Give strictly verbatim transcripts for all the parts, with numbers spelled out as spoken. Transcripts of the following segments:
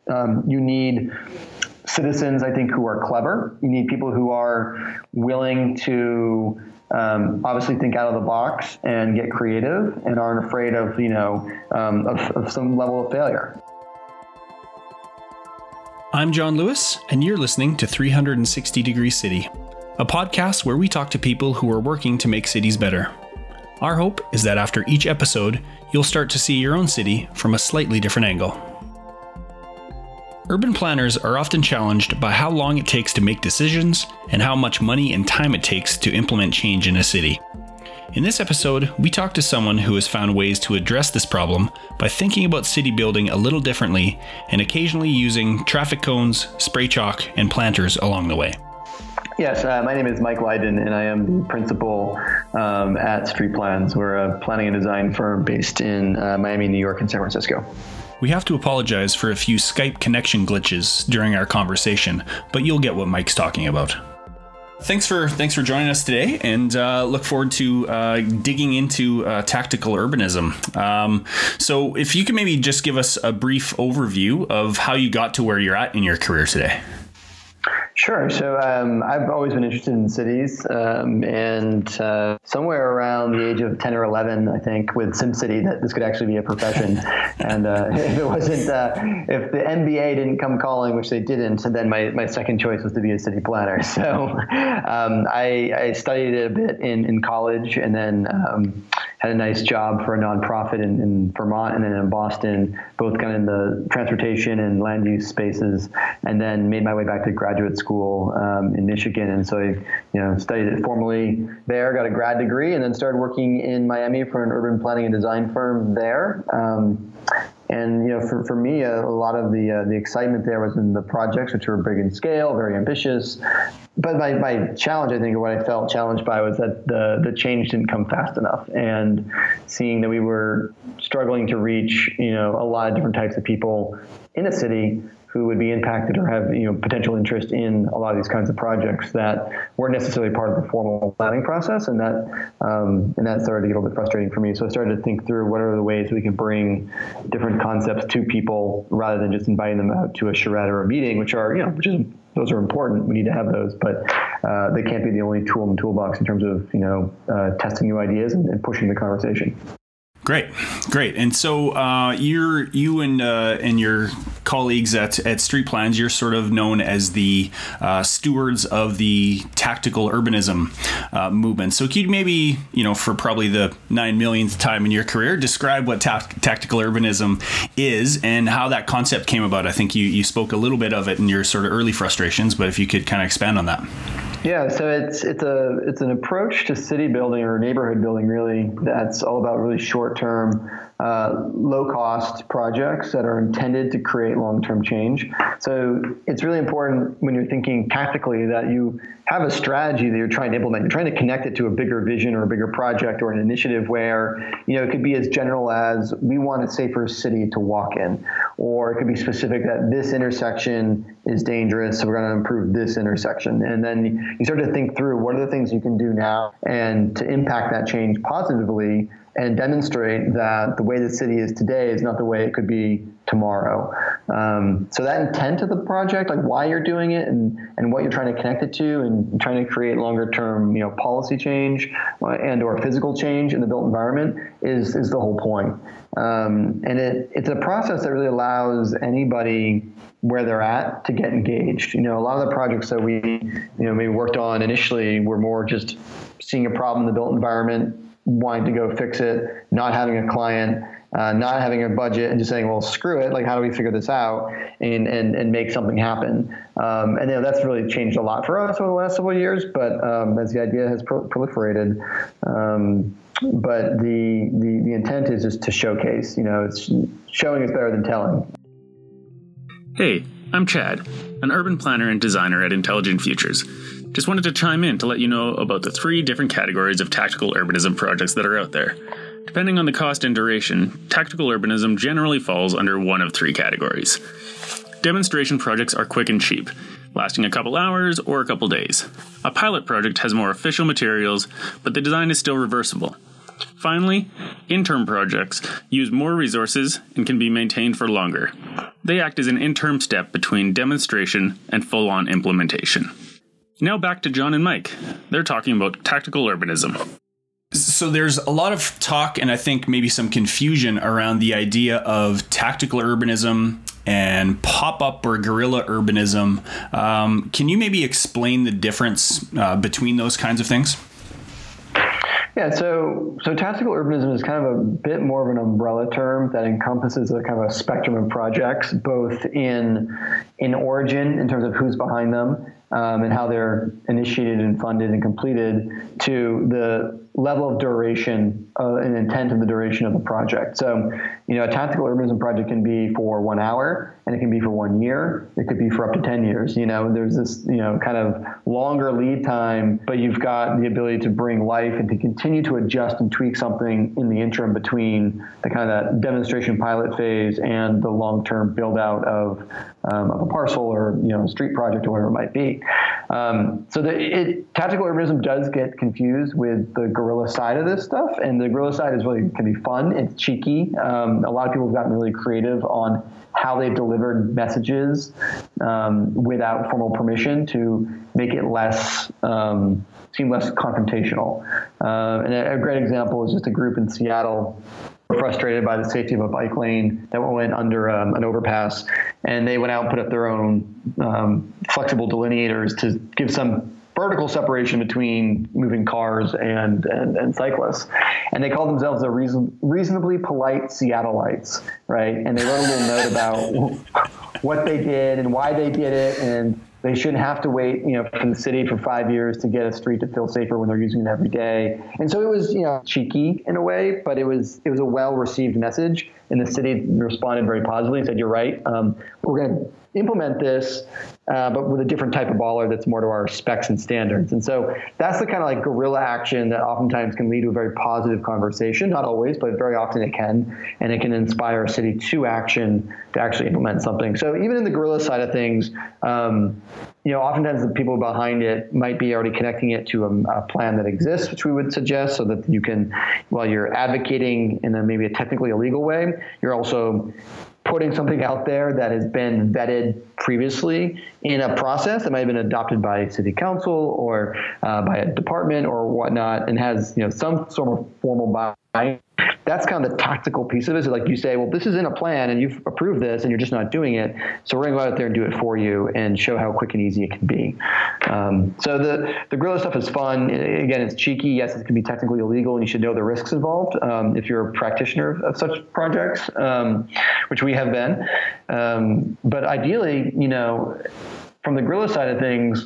Um, you need citizens, I think, who are clever. You need people who are willing to um, obviously think out of the box and get creative and aren't afraid of, you know, um, of, of some level of failure. I'm John Lewis, and you're listening to three sixty Degree City, a podcast where we talk to people who are working to make cities better. Our hope is that after each episode, you'll start to see your own city from a slightly different angle. Urban planners are often challenged by how long it takes to make decisions and how much money and time it takes to implement change in a city. In this episode, we talk to someone who has found ways to address this problem by thinking about city building a little differently and occasionally using traffic cones, spray chalk, and planters along the way. Yes, uh, my name is Mike Lydon, and I am the principal um, at Street Plans. We're a planning and design firm based in uh, Miami, New York, and San Francisco. We have to apologize for a few Skype connection glitches during our conversation, but you'll get what Mike's talking about. Thanks for thanks for joining us today, and uh, look forward to uh, digging into uh, tactical urbanism. Um, so if you can maybe just give us a brief overview of how you got to where you're at in your career today. Sure. So um, I've always been interested in cities, um, and uh, somewhere around the age of ten or eleven, I think, with SimCity, that this could actually be a profession. and uh, if it wasn't, uh, if the M B A didn't come calling, which they didn't, then my, my second choice was to be a city planner. So um, I, I studied it a bit in, in college, and then um, had a nice job for a nonprofit in, in Vermont and then in Boston, both kind of in the transportation and land use spaces, and then made my way back to graduate school. School um, in Michigan, and so I, you know, studied it formally there, got a grad degree, and then started working in Miami for an urban planning and design firm there. Um, and you know, for, for me, a, a lot of the uh, the excitement there was in the projects, which were big in scale, very ambitious. But my, my challenge, I think, or what I felt challenged by, was that the the change didn't come fast enough, and seeing that we were struggling to reach, you know, a lot of different types of people in a city who would be impacted or have, you know, potential interest in a lot of these kinds of projects that weren't necessarily part of the formal planning process, and that um, and that started to get a little bit frustrating for me. So I started to think through what are the ways we can bring different concepts to people rather than just inviting them out to a charrette or a meeting, which are, you know, which is those are important. We need to have those, but uh, they can't be the only tool in the toolbox in terms of, you know, uh, testing new ideas and, and pushing the conversation. Great, great. And so uh, you're you and uh, and your colleagues at, at Street Plans, you're sort of known as the uh, stewards of the tactical urbanism uh, movement. So could you maybe, you know, for probably the nine millionth time in your career, describe what ta- tactical urbanism is and how that concept came about? I think you, you spoke a little bit of it in your sort of early frustrations, but if you could kind of expand on that. Yeah, so it's it's a it's an approach to city building or neighborhood building, really, that's all about really short-term, uh, low-cost projects that are intended to create long-term change. So it's really important when you're thinking tactically that you have a strategy that you're trying to implement. You're trying to connect it to a bigger vision or a bigger project or an initiative where, you know, it could be as general as we want a safer city to walk in, or it could be specific that this intersection is dangerous, so we're going to improve this intersection. And then you start to think through what are the things you can do now and to impact that change positively and demonstrate that the way the city is today is not the way it could be tomorrow. Um, so that intent of the project, like why you're doing it and, and what you're trying to connect it to and trying to create longer term, you know, policy change and or physical change in the built environment is, is the whole point. Um, and it, it's a process that really allows anybody where they're at to get engaged. You know, a lot of the projects that we, you know, maybe worked on initially were more just seeing a problem in the built environment, wanting to go fix it, not having a client, uh, not having a budget, and just saying, well, screw it. Like, how do we figure this out and and, and make something happen? Um, and you know, that's really changed a lot for us over the last several years. But um, as the idea has pro- proliferated, um, but the, the the intent is just to showcase. You know, it's showing is better than telling. Hey, I'm Chad, an urban planner and designer at Intelligent Futures. Just wanted to chime in to let you know about the three different categories of tactical urbanism projects that are out there. Depending on the cost and duration, tactical urbanism generally falls under one of three categories. Demonstration projects are quick and cheap, lasting a couple hours or a couple days. A pilot project has more official materials, but the design is still reversible. Finally, interim projects use more resources and can be maintained for longer. They act as an interim step between demonstration and full-on implementation. Now back to John and Mike. They're talking about tactical urbanism. So there's a lot of talk and I think maybe some confusion around the idea of tactical urbanism and pop-up or guerrilla urbanism. Um, can you maybe explain the difference uh, between those kinds of things? Yeah, so so tactical urbanism is kind of a bit more of an umbrella term that encompasses a kind of a spectrum of projects, both in in origin in terms of who's behind them um, and how they're initiated and funded and completed, to the level of duration uh, and intent of the duration of the project. So, you know, a tactical urbanism project can be for one hour and it can be for one year. It could be for up to ten years. You know, there's this, you know, kind of longer lead time, but you've got the ability to bring life and to continue to adjust and tweak something in the interim between the kind of that demonstration pilot phase and the long-term build out of, um, of a parcel or, you know, a street project or whatever it might be. Um, so the, it, tactical urbanism does get confused with the guerrilla side of this stuff, and the guerrilla side is really can be fun. It's cheeky. Um, a lot of people have gotten really creative on how they've delivered messages um, without formal permission to make it less um, seem less confrontational. Uh, and a, a great example is just a group in Seattle frustrated by the safety of a bike lane that went under um, an overpass, and they went out and put up their own um, flexible delineators to give some vertical separation between moving cars and, and, and cyclists. And they called themselves the reason, reasonably polite Seattleites, right? And they wrote a little note about what they did and why they did it, and they shouldn't have to wait, you know, from the city for five years to get a street to feel safer when they're using it every day. And so it was, you know, cheeky in a way, but it was it was a well-received message. And the city responded very positively and said, "You're right. Um, we're going to implement this, uh, but with a different type of baller that's more to our specs and standards." And so that's the kind of like guerrilla action that oftentimes can lead to a very positive conversation. Not always, but very often it can, and it can inspire a city to action to actually implement something. So even in the guerrilla side of things, um, you know, oftentimes the people behind it might be already connecting it to a, a plan that exists, which we would suggest, so that you can, while you're advocating in a maybe a technically illegal way, you're also putting something out there that has been vetted previously in a process that might have been adopted by city council or uh, by a department or whatnot, and has, you know, some sort of formal buy-in. That's kind of the tactical piece of it. So like you say, well, this is in a plan and you've approved this and you're just not doing it. So we're going to go out there and do it for you and show how quick and easy it can be. Um, so the, the guerrilla stuff is fun. Again, it's cheeky. Yes, it can be technically illegal and you should know the risks involved um, if you're a practitioner of, of such projects, um, which we have been. Um, but ideally, you know, from the guerrilla side of things,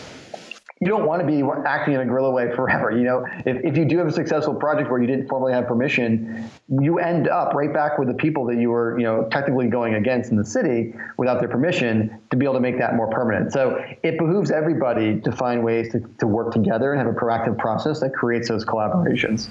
you don't want to be acting in a guerrilla way forever. You know, if, if you do have a successful project where you didn't formally have permission, you end up right back with the people that you were, you know, technically going against in the city without their permission, to be able to make that more permanent. So it behooves everybody to find ways to, to work together and have a proactive process that creates those collaborations.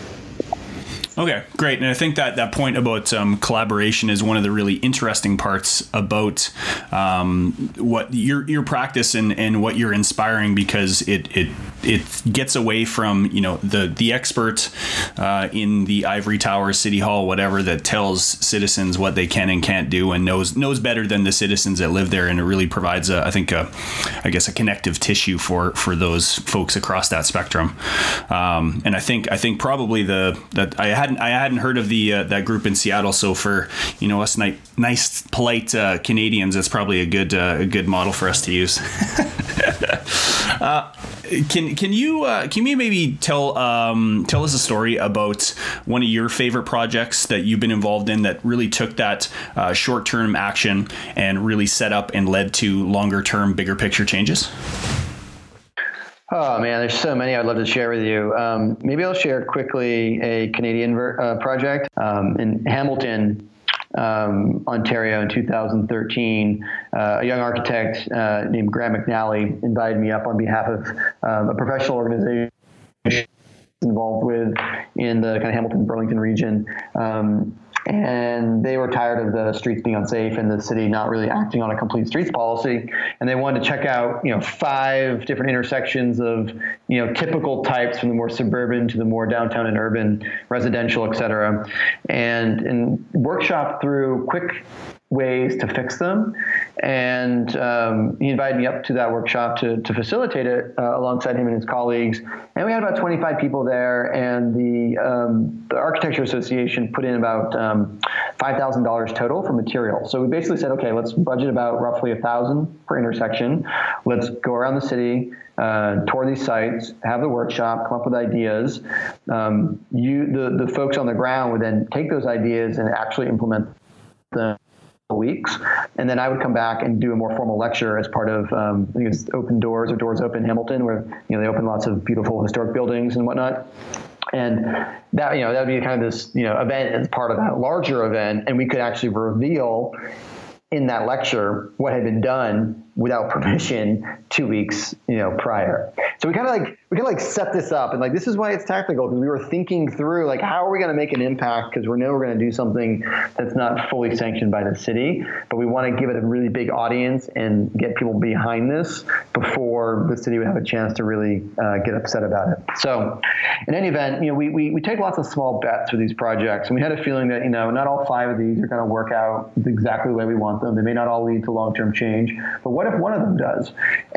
Okay, great. And I think that that point about um, collaboration is one of the really interesting parts about um, what your your practice and, and what you're inspiring, because it it it gets away from, you know, the the expert uh, in the ivory tower, city hall, whatever, that tells citizens what they can and can't do and knows knows better than the citizens that live there. And it really provides, a, I think, a, I guess, a connective tissue for for those folks across that spectrum. Um, and I think I think probably the that I had. I hadn't heard of the uh, that group in Seattle. So for, you know, us nice, nice polite uh, Canadians, that's probably a good uh, a good model for us to use. uh, can can you uh, can you maybe tell um, tell us a story about one of your favorite projects that you've been involved in that really took that uh, short term action and really set up and led to longer term, bigger picture changes? Oh, man, there's so many I'd love to share with you. Um, maybe I'll share quickly a Canadian ver- uh, project um, in Hamilton, um, Ontario in two thousand thirteen. Uh, a young architect uh, named Graham McNally invited me up on behalf of um, a professional organization involved with in the kind of Hamilton, Burlington region. Um, and they were tired of the streets being unsafe and the city not really acting on a complete streets policy. And they wanted to check out, you know, five different intersections of, you know, typical types from the more suburban to the more downtown and urban, residential, et cetera, and, and workshop through quick ways to fix them. And um, he invited me up to that workshop to, to facilitate it uh, alongside him and his colleagues. And we had about twenty-five people there, and the, um, the Architecture Association put in about um, five thousand dollars total for materials. So we basically said, okay, let's budget about roughly one thousand dollars per intersection. Let's go around the city, uh, tour these sites, have the workshop, come up with ideas. Um, you, the, the folks on the ground would then take those ideas and actually implement them weeks, and then I would come back and do a more formal lecture as part of um, I think it's Open Doors or Doors Open Hamilton, where you know they open lots of beautiful historic buildings and whatnot. And that you know that would be kind of this you know event as part of that larger event, and we could actually reveal in that lecture what had been done without permission two weeks you know prior. So we kind of like we kind of like set this up, and like this is why it's tactical, because we were thinking through like how are we going to make an impact, because we know we're going to do something that's not fully sanctioned by the city, but we want to give it a really big audience and get people behind this before the city would have a chance to really uh, get upset about it. So in any event, you know we, we we take lots of small bets with these projects, and we had a feeling that you know not all five of these are going to work out exactly the way we want them. They may not all lead to long-term change, but what if one of them does?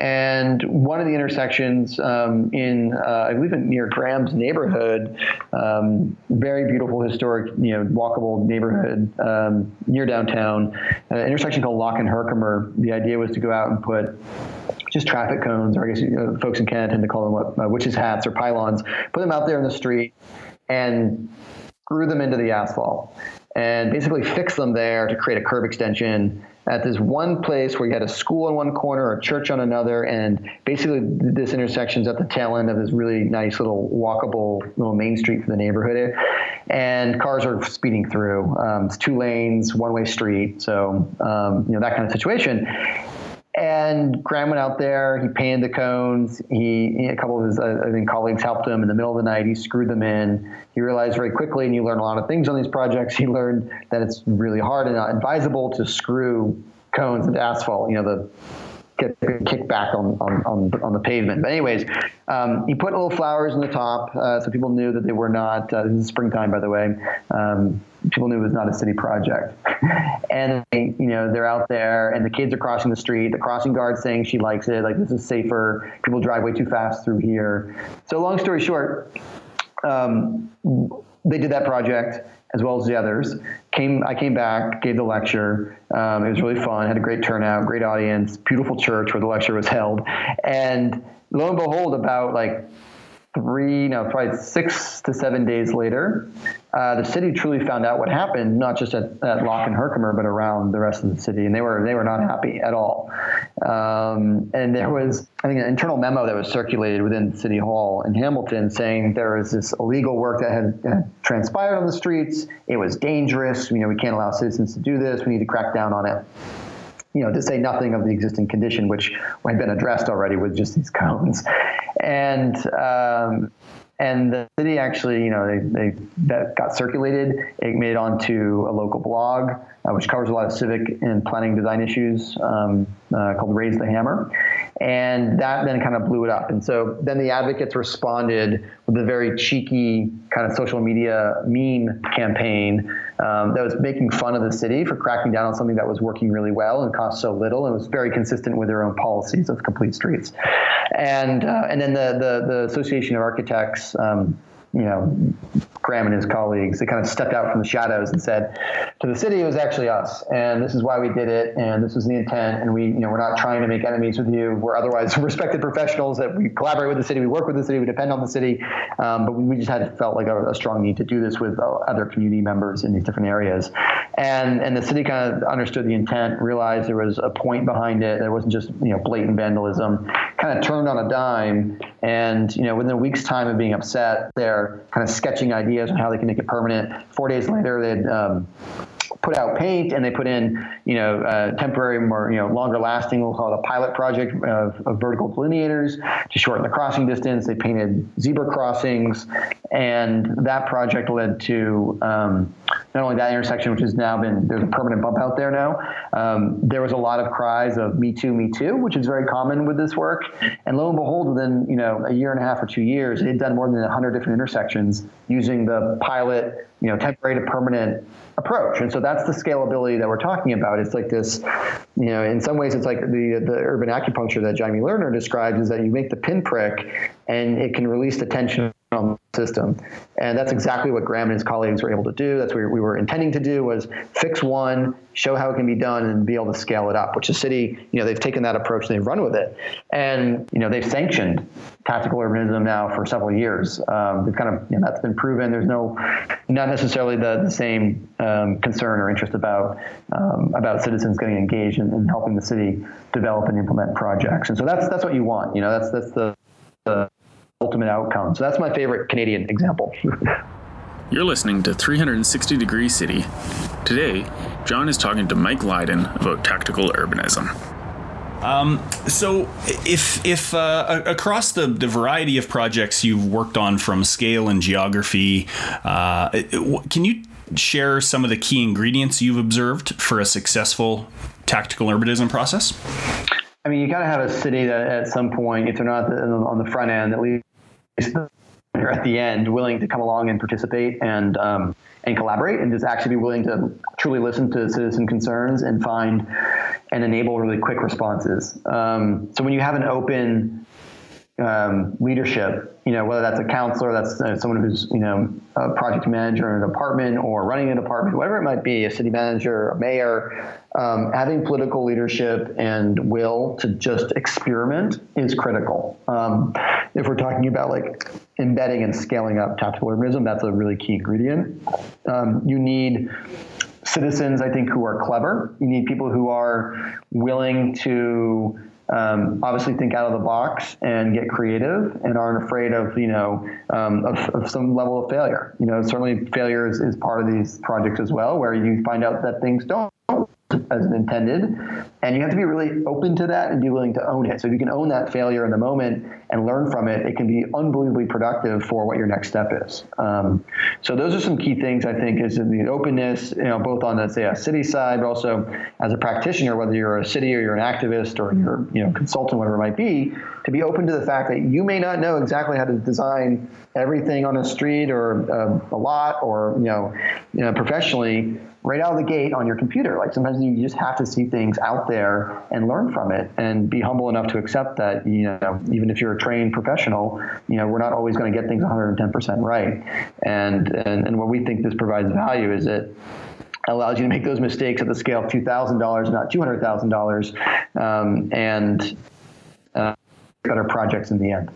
And one of the intersections um, in, uh, I believe, in, near Graham's neighborhood, um, very beautiful historic, you know, walkable neighborhood um, near downtown, an intersection called Lock and Herkimer. The idea was to go out and put just traffic cones, or I guess you know, folks in Canada tend to call them what, uh, witches' hats or pylons, put them out there in the street and screw them into the asphalt, and basically fix them there to create a curb extension at this one place where you had a school in one corner, a church on another, and basically this intersection's at the tail end of this really nice little walkable little main street for the neighborhood. And cars are speeding through. Um, it's two lanes, one-way street, so um, you know that kind of situation. And Graham went out there, he painted the cones, he, he a couple of his uh, I think colleagues helped him in the middle of the night, he screwed them in. He realized very quickly, and you learn a lot of things on these projects, he learned that it's really hard and not advisable to screw cones into asphalt, you know, the get kicked back on, on, on, on the pavement. But anyways, um, he put little flowers in the top uh, so people knew that they were not, uh, this is springtime, by the way, um, people knew it was not a city project. And, they, you know, they're out there and the kids are crossing the street, the crossing guard's saying she likes it, like this is safer, people drive way too fast through here. So long story short, um, they did that project as well as the others. Came, I came back, gave the lecture. Um, it was really fun, had a great turnout, great audience, beautiful church where the lecture was held. And lo and behold, about like three, no, probably six to seven days later, uh, the city truly found out what happened, not just at, at Lock and Herkimer, but around the rest of the city. And they were, they were not happy at all. Um, and there was, I think, an internal memo that was circulated within City Hall in Hamilton saying there was this illegal work that had, had transpired on the streets. It was dangerous. You know, we can't allow citizens to do this. We need to crack down on it. You know, to say nothing of the existing condition, which had been addressed already with just these cones. And um, and the city actually, you know, they, they that got circulated. It made it onto a local blog, uh, which covers a lot of civic and planning design issues, um, uh, called Raise the Hammer. And that then kind of blew it up. And so then the advocates responded with a very cheeky kind of social media meme campaign um, that was making fun of the city for cracking down on something that was working really well and cost so little, and was very consistent with their own policies of complete streets. And uh, and then the, the, the Association of Architects, um, you know, Graham and his colleagues, they kind of stepped out from the shadows and said to the city, it was actually us, and this is why we did it, and this was the intent, and we, you know, we're not trying to make enemies with you. We're otherwise respected professionals that we collaborate with the city, we work with the city, we depend on the city, um, but we just had felt like a, a strong need to do this with other community members in these different areas. And and the city kind of understood the intent, realized there was a point behind it. There wasn't just, you know, blatant vandalism. Kind of turned on a dime, and, you know, within a week's time of being upset, they're kind of sketching ideas on how they can make it permanent. Four days later, they'd um, put out paint, and they put in, you know, uh, temporary, more, you know, longer lasting, we'll call it a pilot project of, of vertical delineators to shorten the crossing distance. They painted zebra crossings, and that project led to um, not only that intersection, which has now been, there's a permanent bump out there now. Um, there was a lot of cries of me too, me too, which is very common with this work. And lo and behold, within, you know, a year and a half or two years, it had done more than a hundred different intersections using the pilot, you know, temporary to permanent approach. And so that's the scalability that we're talking about. It's like this, you know, in some ways it's like the the urban acupuncture that Jaime Lerner describes, is that you make the pinprick and it can release the tension on the system. And that's exactly what Graham and his colleagues were able to do. That's what we were intending to do, was fix one, show how it can be done, and be able to scale it up, which the city, you know, they've taken that approach and they've run with it. And, you know, they've sanctioned tactical urbanism now for several years. Um, they've kind of, you know, that's been proven. There's no, not necessarily the, the same um, concern or interest about um, about citizens getting engaged in, in helping the city develop and implement projects. And so that's that's what you want. You know, that's that's the, the ultimate outcome. So that's my favorite Canadian example. You're listening to three sixty Degree City. Today, John is talking to Mike Lydon about tactical urbanism. Um, so if, if, uh, across the, the variety of projects you've worked on, from scale and geography, uh, can you share some of the key ingredients you've observed for a successful tactical urbanism process? I mean, you got to have a city that at some point, if they're not on the front end, at least they're at the end, willing to come along and participate and, um, and collaborate, and just actually be willing to truly listen to citizen concerns and find and enable really quick responses. Um, so when you have an open um, leadership, you know, whether that's a counselor, that's uh, someone who's, you know, a project manager in a department or running a department, whatever it might be, a city manager, a mayor, um, having political leadership and will to just experiment is critical. Um, if we're talking about like embedding and scaling up tactical urbanism, that's a really key ingredient. Um, you need citizens, I think, who are clever. You need people who are willing to Um, obviously think out of the box and get creative and aren't afraid of, you know, um, of, of some level of failure. You know, certainly failure is, is part of these projects as well, where you find out that things don't as intended, and you have to be really open to that and be willing to own it. So if you can own that failure in the moment and learn from it, it can be unbelievably productive for what your next step is. Um, so those are some key things, I think, is the openness, you know, both on, let's say, a city side, but also as a practitioner, whether you're a city or you're an activist or you're, you know, consultant, whatever it might be, to be open to the fact that you may not know exactly how to design everything on a street or a, a lot or, you know, you know, professionally, right out of the gate on your computer. Like sometimes you just have to see things out there and learn from it and be humble enough to accept that, you know, even if you're a trained professional, you know, we're not always going to get things one hundred ten percent right. And, and, and what we think this provides value is it allows you to make those mistakes at the scale of two thousand dollars, not two hundred thousand dollars, um, and uh, better projects in the end.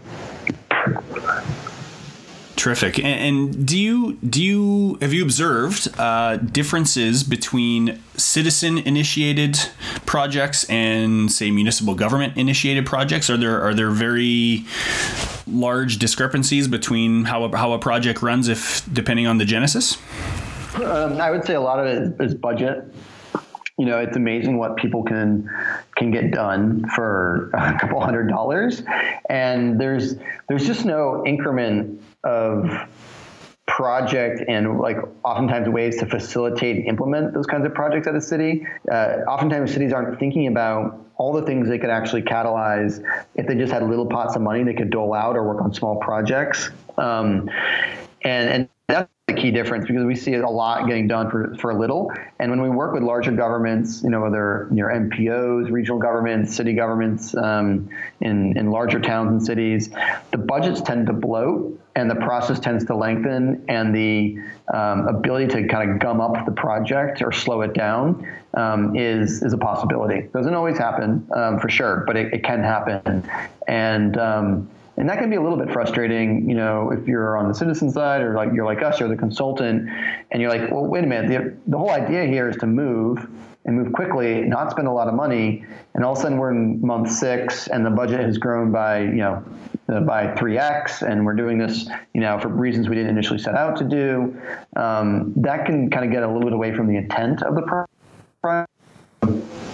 Terrific. And, and do you do you have you observed uh, differences between citizen-initiated projects and, say, municipal government-initiated projects? Are there are there very large discrepancies between how a, how a project runs, if depending on the genesis? Um, I would say a lot of it is, is budget. You know, it's amazing what people can can get done for a couple hundred dollars, and there's there's just no increment of project and like oftentimes ways to facilitate and implement those kinds of projects at a city. Uh, oftentimes cities aren't thinking about all the things they could actually catalyze if they just had little pots of money they could dole out or work on small projects. Um, and and that's the key difference, because we see a lot getting done for, for a little. And when we work with larger governments, you know, whether you know, M P Os, regional governments, city governments, um, in, in larger towns and cities, the budgets tend to bloat and the process tends to lengthen, and the um, ability to kind of gum up the project or slow it down um, is is a possibility. Doesn't always happen, um, for sure, but it, it can happen. And um, And that can be a little bit frustrating, you know, if you're on the citizen side or like you're like us, you're the consultant, and you're like, well, wait a minute, the, the whole idea here is to move and move quickly, not spend a lot of money, and all of a sudden we're in month six and the budget has grown by, you know, uh, by three X, and we're doing this, you know, for reasons we didn't initially set out to do. Um, that can kind of get a little bit away from the intent of the project.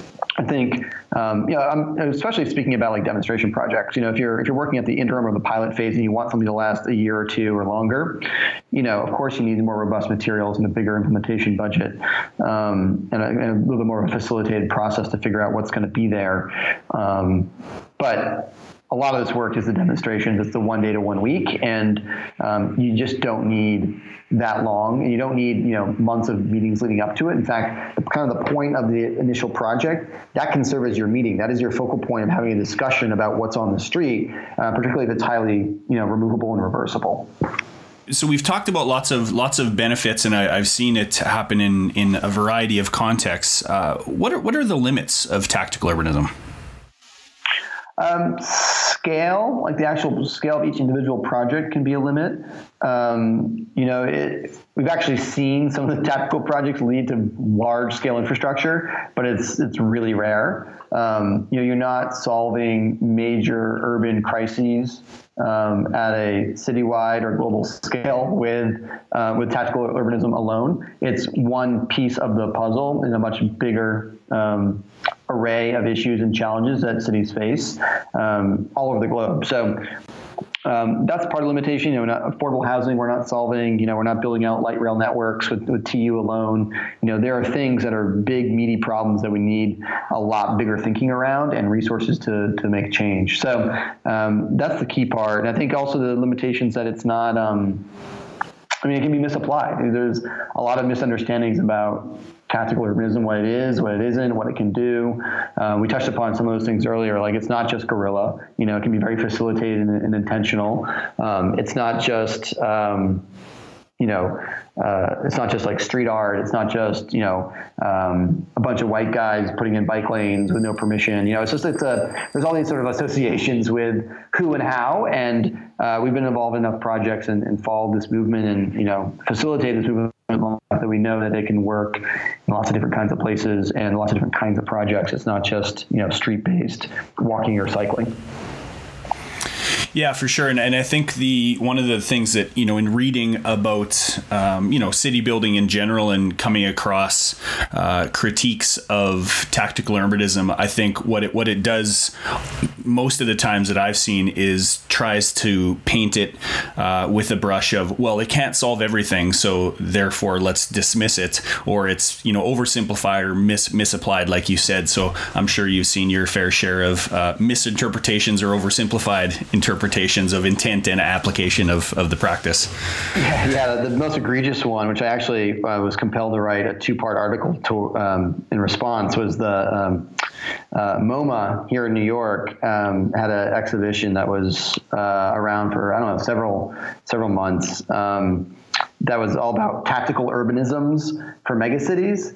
think, um, you know, I'm especially speaking about like demonstration projects. You know, if you're if you're working at the interim or the pilot phase and you want something to last a year or two or longer, you know, of course you need more robust materials and a bigger implementation budget, um, and, a, and a little bit more of a facilitated process to figure out what's going to be there. Um, but a lot of this work is the demonstrations. It's the one day to one week, and um, you just don't need that long, and you don't need you know months of meetings leading up to it. In fact, the, kind of the point of the initial project, that can serve as your meeting. That is your focal point of having a discussion about what's on the street, uh, particularly if it's highly you know removable and reversible. So we've talked about lots of lots of benefits, and I, I've seen it happen in in a variety of contexts. Uh, what are what are the limits of tactical urbanism? Um, scale, like the actual scale of each individual project can be a limit. Um, you know, it, we've actually seen some of the tactical projects lead to large scale infrastructure, but it's it's really rare. Um, you know, you're not solving major urban crises um, at a citywide or global scale with uh, with tactical urbanism alone. It's one piece of the puzzle in a much bigger um, array of issues and challenges that cities face um, all over the globe. So um, that's part of the limitation. You know, not affordable housing, we're not solving. You know, we're not building out light rail networks with, with T U alone. You know, there are things that are big, meaty problems that we need a lot bigger thinking around and resources to to make change. So um, that's the key part. And I think also the limitations that it's not. Um, I mean, it can be misapplied. There's a lot of misunderstandings about tactical urbanism, what it is, what it isn't, what it can do. Uh, we touched upon some of those things earlier. Like, it's not just guerrilla. You know, it can be very facilitated and, and intentional. Um, it's not just, um, you know, uh, it's not just like street art. It's not just, you know, um, a bunch of white guys putting in bike lanes with no permission. You know, it's just, it's a, there's all these sort of associations with who and how. And uh, we've been involved in enough projects and, and followed this movement and, you know, facilitated this movement long enough that we know that it can work in lots of different kinds of places and lots of different kinds of projects. It's not just, you know, street-based walking or cycling. Yeah, for sure. And, and I think the one of the things that, you know, in reading about, um, you know, city building in general and coming across uh, critiques of tactical urbanism, I think what it what it does most of the times that I've seen is tries to paint it uh, with a brush of, well, it can't solve everything, so therefore let's dismiss it, or it's, you know, oversimplified or mis- misapplied, like you said. So I'm sure you've seen your fair share of uh, misinterpretations or oversimplified interpretations interpretations of intent and application of, of the practice. Yeah, yeah, the most egregious one, which I actually uh, was compelled to write a two-part article to, um, in response, was the um, uh, MoMA here in New York um, had an exhibition that was uh, around for, I don't know, several several months. Um, that was all about tactical urbanisms for megacities.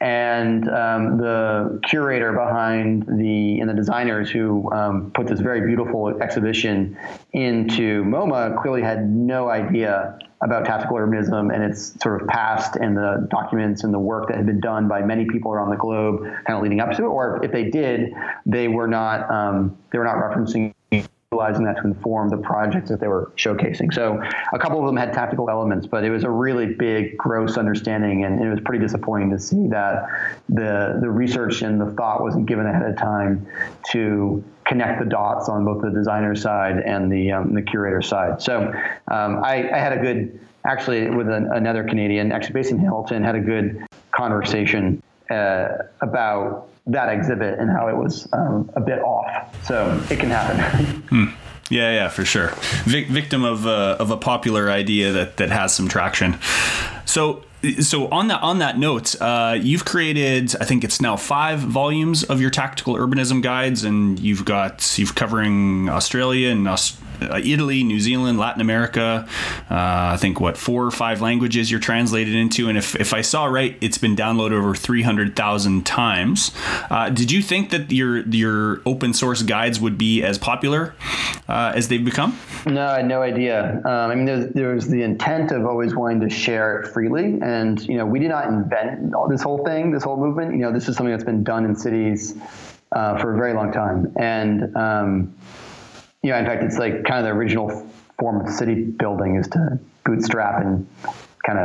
And um, the curator behind the and the designers who um, put this very beautiful exhibition into MoMA clearly had no idea about tactical urbanism and its sort of past and the documents and the work that had been done by many people around the globe kind of leading up to it. Or if they did, they were not um, they were not referencing utilizing that to inform the projects that they were showcasing. So a couple of them had tactical elements, but it was a really big, gross understanding, and it was pretty disappointing to see that the the research and the thought wasn't given ahead of time to connect the dots on both the designer side and the um, the curator side. So um, I, I had a good, actually with an, another Canadian, actually based in Hamilton, had a good conversation uh, about that exhibit and how it was um, a bit off. So it can happen. hmm. Yeah, yeah, for sure. Vic- victim of uh, of a popular idea that, that has some traction. So so on that on that note, uh, you've created, I think it's now five volumes of your tactical urbanism guides, and you've got you've covering Australia and Aus- uh, Italy, New Zealand, Latin America. Uh, I think what four or five languages you're translated into, and if if I saw right, it's been downloaded over three hundred thousand times. Uh, did you think that your your open source guides would be as popular uh, as they've become? No, I had no idea. Um, I mean, there, there was the intent of always wanting to share it freely. And, you know, we did not invent this whole thing, this whole movement. You know, this is something that's been done in cities uh, for a very long time. And, um, you know, in fact, it's like kind of the original form of city building is to bootstrap and kind of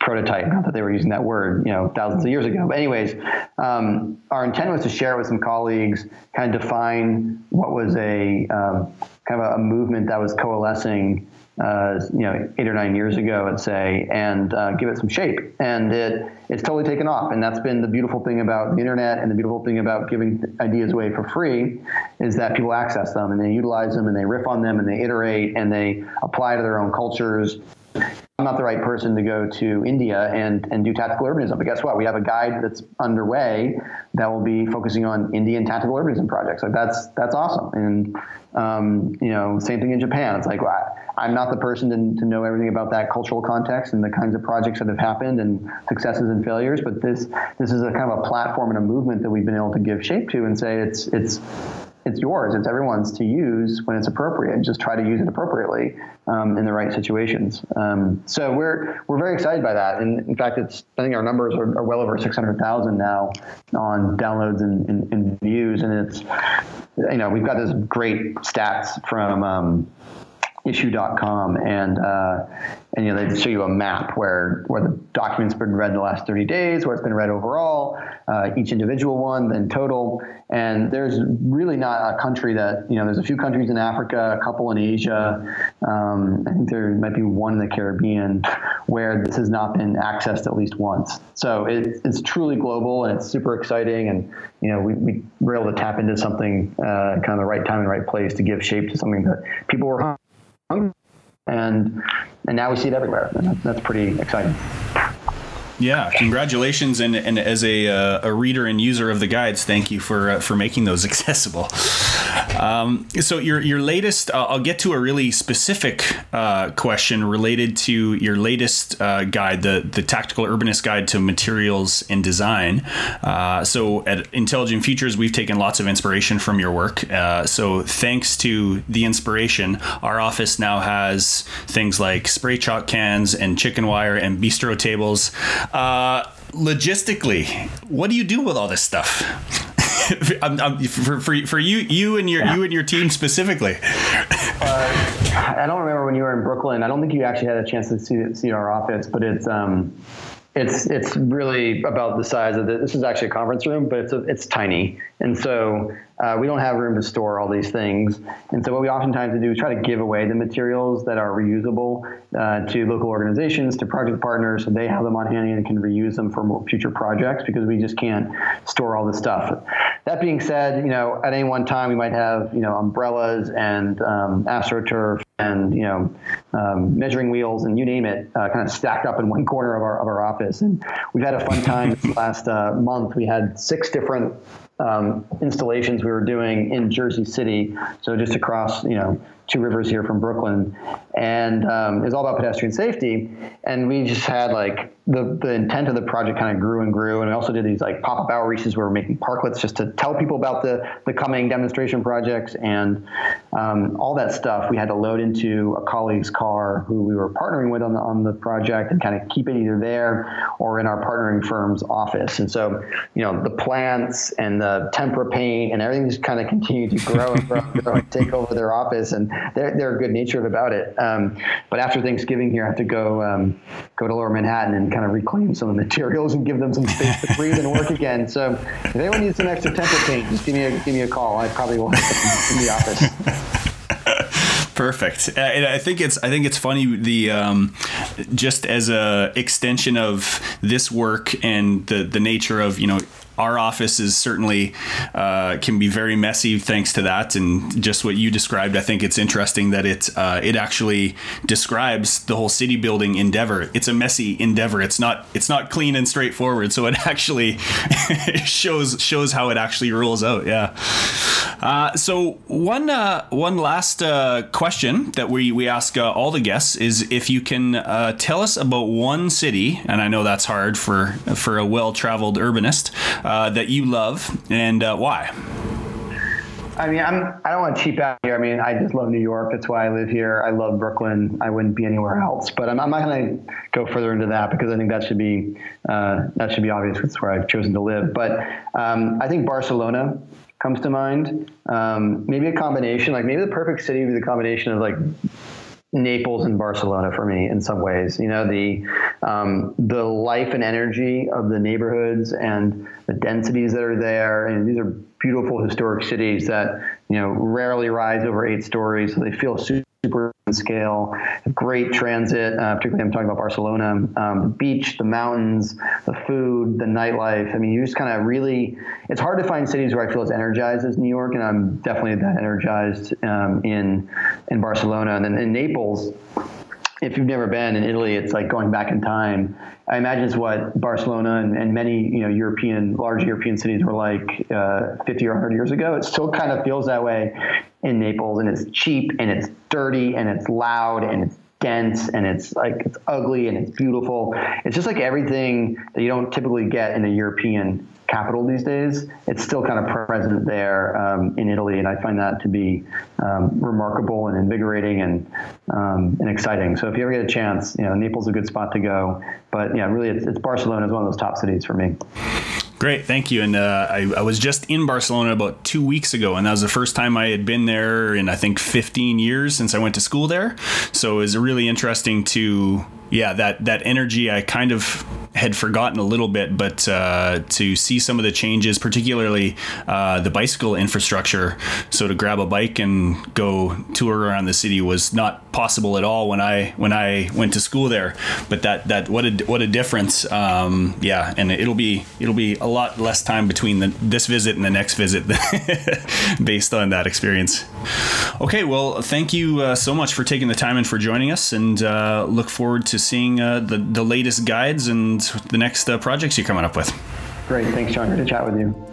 prototype. Not that they were using that word, you know, thousands of years ago. But anyways, um, our intent was to share with some colleagues, kind of define what was a um, kind of a movement that was coalescing, uh, you know, eight or nine years ago, let's say, and uh, give it some shape. And it it's totally taken off. And that's been the beautiful thing about the internet, and the beautiful thing about giving ideas away for free is that people access them and they utilize them and they riff on them and they iterate and they apply to their own cultures. I'm not the right person to go to India and, and do tactical urbanism, but guess what? We have a guide that's underway that will be focusing on Indian tactical urbanism projects. Like that's that's awesome. And um, you know, same thing in Japan. It's like well, I, I'm not the person to, to know everything about that cultural context and the kinds of projects that have happened and successes and failures. But this this is a kind of a platform and a movement that we've been able to give shape to and say it's it's. It's yours. It's everyone's to use when it's appropriate. Just try to use it appropriately um, in the right situations. Um, so we're we're very excited by that. And in fact, it's I think our numbers are, are well over six hundred thousand now on downloads and, and, and views. And it's you know we've got this great stats from um, issue dot com and uh, and you know they show you a map where where the document's been read in the last thirty days, where it's been read overall, uh, each individual one, then total. And there's really not a country that, you know, there's a few countries in Africa, a couple in Asia. Um, I think there might be one in the Caribbean where this has not been accessed at least once. So it, it's truly global and it's super exciting. And, you know, we, we were able to tap into something uh, kind of the right time and right place to give shape to something that people were hungry. And, and now we see it everywhere. And that, that's pretty exciting. Yeah, congratulations, and and as a uh, a reader and user of the guides, thank you for uh, for making those accessible. Um, so your your latest, uh, I'll get to a really specific uh, question related to your latest uh, guide, the the Tactical Urbanist Guide to Materials and Design. Uh, so at Intelligent Futures, we've taken lots of inspiration from your work. Uh, so thanks to the inspiration, our office now has things like spray chalk cans and chicken wire and bistro tables. Uh, logistically, what do you do with all this stuff? I'm, I'm, for, for for you you and your yeah. you and your team specifically. Uh, I don't remember when you were in Brooklyn. I don't think you actually had a chance to see see our office, but it's um it's it's really about the size of the, this is actually a conference room, but it's a, it's tiny, and so uh, we don't have room to store all these things. And so what we oftentimes do is try to give away the materials that are reusable uh, to local organizations, to project partners, so they have them on hand and can reuse them for more future projects, because we just can't store all this stuff. That being said, you know, at any one time we might have, you know, umbrellas and um, AstroTurf and, you know, um, measuring wheels and you name it, uh, kind of stacked up in one corner of our of our office. And we've had a fun time this last uh, month. We had six different um, installations we were doing in Jersey City, so just across, you know, two rivers here from Brooklyn, and um, it was all about pedestrian safety. And we just had like the the intent of the project kind of grew and grew, and we also did these like pop-up outreaches where we're making parklets just to tell people about the the coming demonstration projects, and um, all that stuff we had to load into a colleague's car who we were partnering with on the on the project, and kind of keep it either there or in our partnering firm's office. And so, you know, the plants and the tempera paint and everything just kind of continued to grow and grow and grow and take over their office, and they're they're good natured about it. Um, but after Thanksgiving here, I have to go um, go to Lower Manhattan and kind of reclaim some of the materials and give them some space to breathe and work again. So if anyone needs some extra temper paint, just give me a give me a call. I probably will have them in the office. Perfect. Uh, and I think it's I think it's funny, the um, just as a extension of this work and the the nature of, you know, our office is certainly uh, can be very messy thanks to that, and just what you described. I think it's interesting that it uh, it actually describes the whole city building endeavor. It's a messy endeavor. It's not it's not clean and straightforward. So it actually shows shows how it actually rolls out. Yeah. Uh, so one uh, one last uh, question that we we ask uh, all the guests is if you can uh, tell us about one city, and I know that's hard for for a well-traveled urbanist. Uh, that you love, and uh, why? I mean, I'm, I don't want to cheap out here. I mean, I just love New York. That's why I live here. I love Brooklyn. I wouldn't be anywhere else. But I'm, I'm not going to go further into that, because I think that should be uh, that should be obvious. That's where I've chosen to live. But um, I think Barcelona comes to mind. Um, maybe a combination, like maybe the perfect city would be the combination of like Naples and Barcelona for me in some ways. You know, the um, the life and energy of the neighborhoods and the densities that are there. And these are beautiful historic cities that, you know, rarely rise over eight stories. So they feel super in scale, great transit, uh, particularly I'm talking about Barcelona, um, the beach, the mountains, the food, the nightlife. I mean, you just kind of really, it's hard to find cities where I feel as energized as New York, and I'm definitely that energized um, in in Barcelona. And then in Naples, if you've never been in Italy, it's like going back in time. I imagine it's what Barcelona and, and many, you know, European, large European cities were like uh, fifty or one hundred years ago. It still kind of feels that way in Naples, and it's cheap and it's dirty and it's loud and it's dense and it's like, it's ugly and it's beautiful. It's just like everything that you don't typically get in a European capital these days. It's still kind of present there um, in Italy, and I find that to be um, remarkable and invigorating and um, and exciting. So if you ever get a chance, you know, Naples is a good spot to go. But yeah, really, it's, it's Barcelona is one of those top cities for me. Great, thank you. And uh, I, I was just in Barcelona about two weeks ago, and that was the first time I had been there in, I think, fifteen years since I went to school there. So it was really interesting to, yeah, that, that energy I kind of had forgotten a little bit, but uh, to see some of the changes, particularly uh, the bicycle infrastructure. So to grab a bike and go tour around the city was not possible at all when I when I went to school there. But that that what a what a difference. Um, yeah, and it'll be it'll be a lot less time between the, this visit and the next visit based on that experience. Okay, well, thank you uh, so much for taking the time and for joining us, and uh, look forward to seeing uh, the the latest guides and the next uh, projects you're coming up with. Great. Thanks, John. Good to chat with you.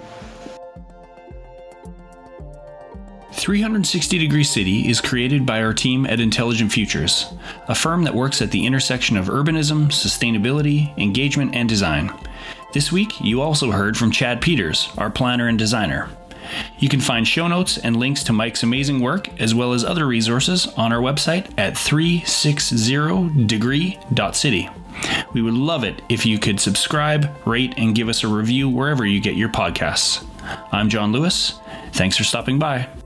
three sixty Degree City is created by our team at Intelligent Futures, a firm that works at the intersection of urbanism, sustainability, engagement, and design. This week, you also heard from Chad Peters, our planner and designer. You can find show notes and links to Mike's amazing work, as well as other resources, on our website at three sixty degree dot city. We would love it if you could subscribe, rate, and give us a review wherever you get your podcasts. I'm John Lewis. Thanks for stopping by.